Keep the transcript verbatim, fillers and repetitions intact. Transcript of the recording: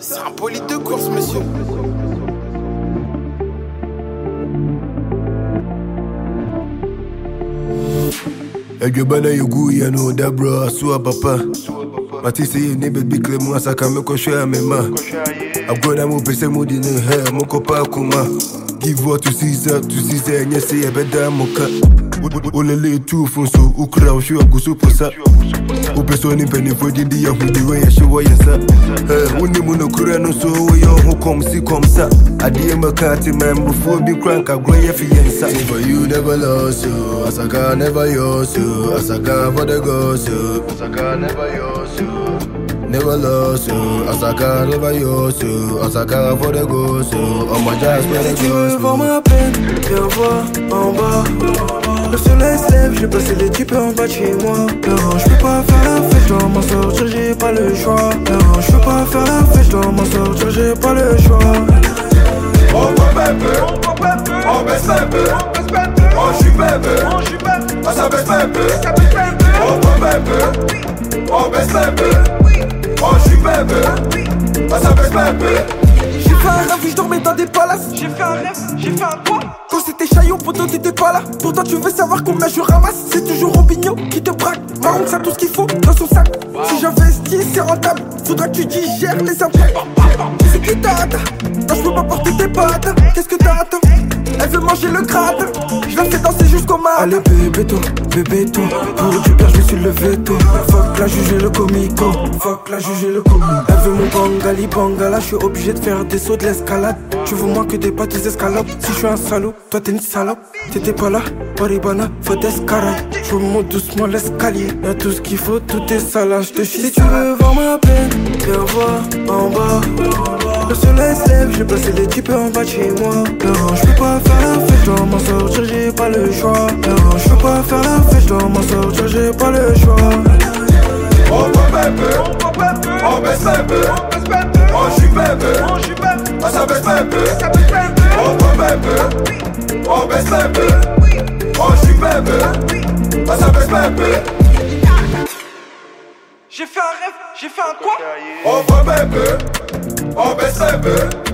C'est un bolide de course, monsieur. Egabana yogu ya no da bro asua papa. Mati say you need baby claim asa ka me ko share me ma. Agona mo pese mo di ne he mo ko pa kuma. Give what to Caesar to Caesar and say e beda mo ka. Olele tu fun so ukra o shu aguso posa. O peso ni penny for di ya hu di way ya show ya sa. Eh woni mo no kura no so we yo ho kom si kom sa. Adie makati man before be crank a grow ya fi yensa. For you never lost you, Asaka never yours you, Asaka for the ghost you, Asaka never yours you, never lost you, Asaka never yours you, Asaka for the ghost you, on my jazz for the ghost you. Si tu veux voir ma peine, viens voir en bas. Le soleil se lève, j'ai passé les types en bas de chez moi. Non, je peux pas faire la fête, je dois m'en sortir, j'ai pas le choix. Non, je peux pas faire la fête, je dois m'en sortir, j'ai pas le choix. On peut un peu, on baisse un peu, on chupe un peu, on s'abaisse un peu. On peut un peu, on baisse un peu, on chupe un peu, on s'abaisse un peu. J'ai fait un rêve, je dormais dans des palaces. J'ai fait un rêve, j'ai fait un quoi? Quand c'était chaillot, pourtant t'étais pas là. Pourtant tu veux savoir combien je ramasse. C'est toujours Robinho qui te braque. Maroon, ça tout ce qu'il faut dans son sac. Si j'investis, c'est rentable. Faudra que tu digères les impacts. C'est qui t'attends? Non, je peux pas porter tes pattes. Qu'est-ce que t'attends? Elle veut manger le gratin. Je la fais danser jusqu'au matin. Allez bébé toi, bébé toi. Pour du père je suis le veto. Fuck la juger le comico. Fuck la juger le comico. Elle veut mon bangali bangala. Je suis obligé de faire des sauts de l'escalade. Tu veux moins que des pâtes des escalopes. Si je suis un salaud, toi t'es une salope. T'étais pas là, Paribana, faut d'escarade. Je monte doucement l'escalier. Y'a tout ce qu'il faut, tout est salade. Je te chie. Si tu veux voir ma peine, viens voir en bas. Le soleil se lève, j'ai passé les types en bas de chez moi. Non, je peux pas faire la fête, je dois m'en sortir, j'ai pas le choix. Non, je peux pas faire la fête, je dois m'en sortir, j'ai pas le choix. On peut un peu, on baisse un peu, on chupe un peu, on s'abaisse un peu. On peut un peu, on baisse un peu, on chupe un peu, on s'abaisse un peu. J'ai fait un rêve, j'ai fait un quoi? On peut un peu, on baisse un peu.